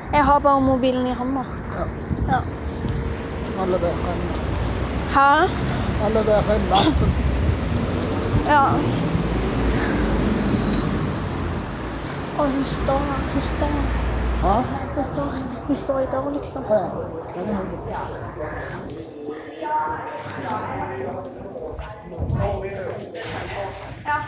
Jeg har bare mobilen i hånda. Ja. Han leverer en. Hæ? Han leverer en lappen. Ja. Og hun står her. Ja? Hun står i døren, liksom. Ja. Ja.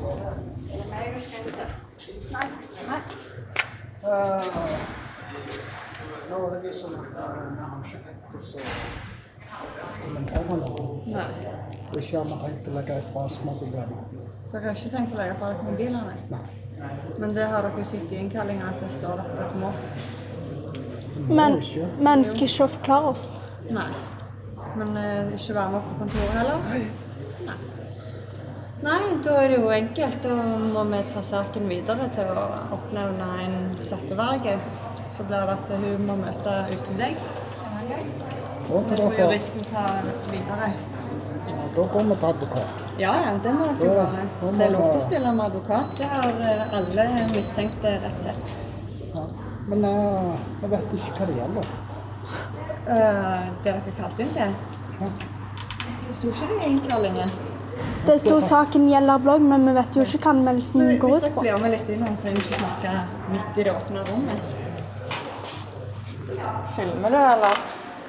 Nå var det vi som har ikke tenkt oss å kommentere noe. Nei. Ikke har vi tenkt å legge ifra oss mobilene. Dere har ikke tenkt å legge fra dere mobilene? Nei. Men det har dere jo sett i innkallingen at det står at dere må. Men vi ønsker ikke å forklare oss. Nei. Men ikke være med på kontoret heller? Nei. Nei, da er det jo enkelt. Da må vi ta saken videre til å oppnevne en setteverge. Så blir det at hun må møte uten deg. Og Da må juristen ta videre. da går vi til advokat. Ja, det må dere bare. Det er lov til å stille med advokat. Det har alle mistenkte rett til. Ja. Men jeg vet ikke hva det gjelder. Det dere kalte inn til? Ja. Det sto ikke det i innkallingen. Det sto saken gjelder blogg, men vi vet jo ikke hva anmeldelsen går Hvis ut dere på. blir med litt inn, så er vi ikke snakke midt i det åpne rommet. Filmer du, eller?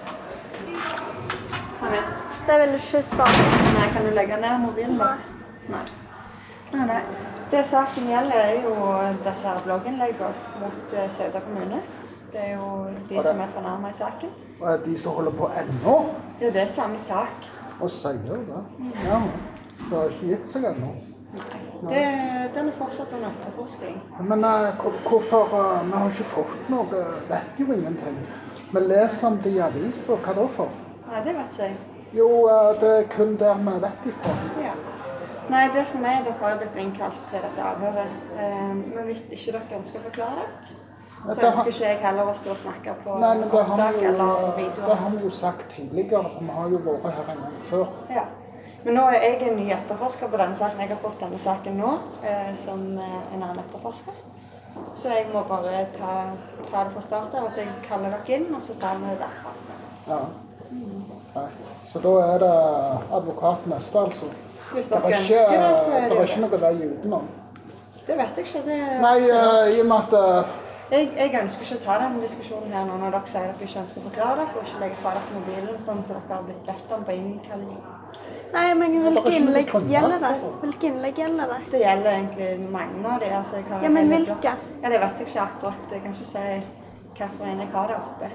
Ta med. Det vil ikke svare. Nei, kan du legge ned mobilen da? Nei. Nei. Det saken gjelder er jo disse her blogginnleggene mot Sauda kommune. Det er jo de som er fornærmet i saken. Og er de som holder på ennå? Ja, det er samme sak. Og sier det. Ja, det har ikke gitt seg ennå. Nei. Den er fortsatt under etterforskning. Men hvorfor? Vi har ikke fått noe, vet jo ingenting. Vi leser om det i aviser, hva da for? Nei, det vet ikke jeg. Jo, det er kun der vi vet ifra. Ja. Nei, det som er, dere har blitt innkalt til dette avhøret. Men hvis ikke dere ønsker å forklare dere, så ønsker ikke jeg heller å stå og snakke på opptak eller videoer. Det har vi jo sagt tidligere, for vi har jo vært her en gang før. Ja. Men nå er jeg en ny etterforsker på denne saken. Jeg har fått denne saken nå, som en annen etterforsker. Så jeg må bare ta det fra start av, at jeg kaller dere inn, og så tar vi det derfra. Ja. Nei. Så da er det advokat neste, altså. Hvis Det dere er ønsker det, så er ikke, det det er ikke noe vei utenom. Det vet jeg ikke. Nei, i og med at Jeg ønsker ikke å ta den diskusjonen her nå når dere sier at dere ikke ønsker å forklare dere, og ikke legge fra dere mobilen sånn som dere har blitt bedt om på innkalling. Nei, men hvilke innlegg gjelder det? Hvilke innlegg gjelder det? Det gjelder egentlig mange av de. Altså, jeg har Ja, men hvilke? Ja, det vet jeg ikke akkurat. Jeg kan ikke si hvilken en jeg har der oppe.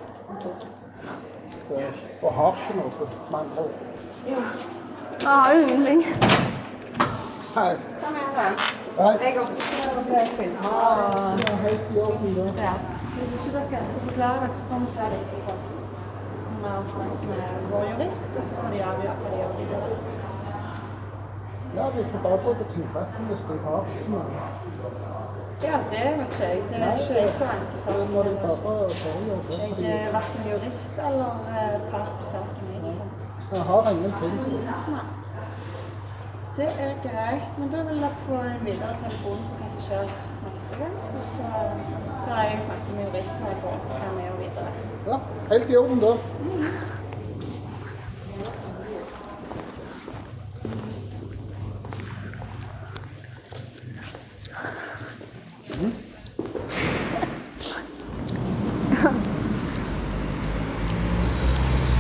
og har ikke noe, med andre ord. Jo. Ja, ingenting. Nei. Hva mener du? Nei. Jeg oppfører dere filmer. Det er helt i orden, det. Ja. Hvis ikke dere ønsker å forklare dere, så kommer vi ferdig etterpå. Vi har snakket med vår jurist, og så får de avgjøre hva de gjør videre. Ja, de får bare gå til tingretten hvis de har sånn. Ja, det vet ikke jeg. Det er ikke jeg som venter Så saken. må de bare gjøre det. Jeg er hverken jurist eller part i saken. Så. Jeg har ingenting, så. Nei. Det er greit, men da vil dere få en videre telefon på hva som skjer neste gang. Og så har jeg snakket med juristen i forhold til hva vi gjør videre. Ja, helt i orden da.